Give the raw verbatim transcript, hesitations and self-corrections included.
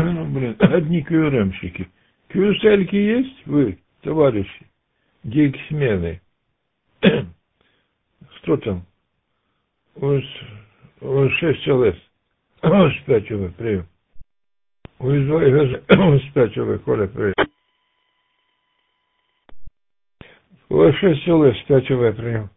Ну, блин, одни КРМщики. КСЛьки есть вы, товарищи? Где смены? Что там? Ось, ось шесть ЛС. Ось пять ОВ, прием. Ось два ГЗ. Ось пять ОВ, Коля, прием. Ось шесть ЛС, пять ОВ, прием.